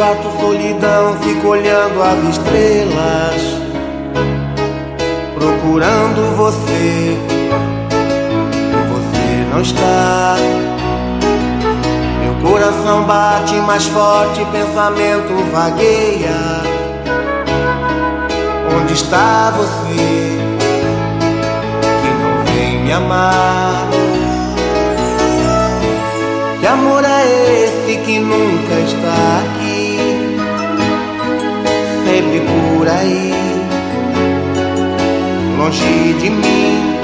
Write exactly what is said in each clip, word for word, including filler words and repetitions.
quarto, solidão, fico olhando as estrelas, procurando você. Você não está. Meu coração bate mais forte, pensamento vagueia. Onde está você, que não vem me amar? Que amor é esse que nunca está aqui, sempre por aí, longe de mim?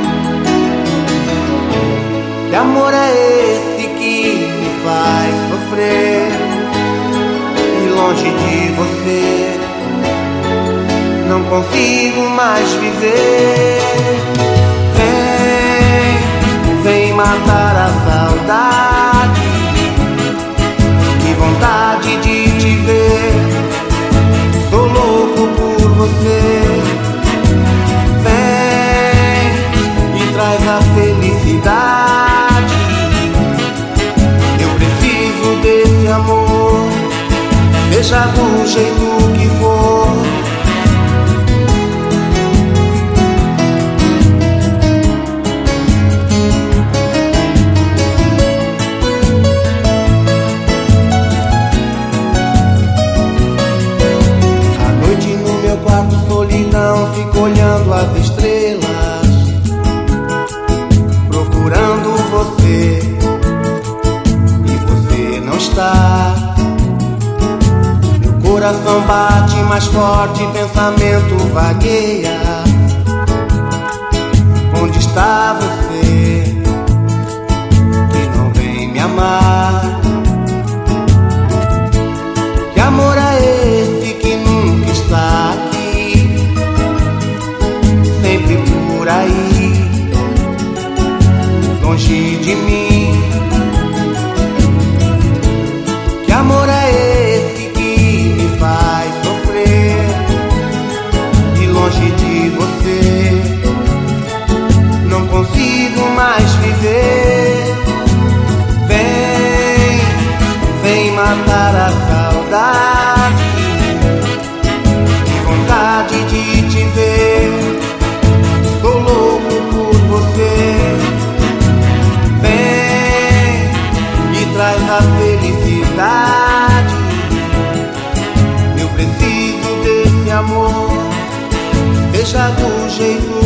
Que amor é esse que me faz sofrer, e longe de você não consigo mais viver? Vem, vem matar a saudade, que vontade de te ver, sou louco por você. Vem e traz a felicidade, eu preciso desse amor, seja do jeito que for. Solidão, fico olhando as estrelas, procurando você, e você não está. Meu coração bate mais forte, pensamento vagueia. Onde está você, que não vem me amar? Que amor é esse que nunca está aqui, sempre por aí, longe de mim? Que amor é esse que me faz sofrer, e longe de você não consigo mais viver? Vem, vem matar a saudade, que vontade de te ver, sou louco por você. Vem e traz a felicidade, eu preciso desse amor, seja do jeito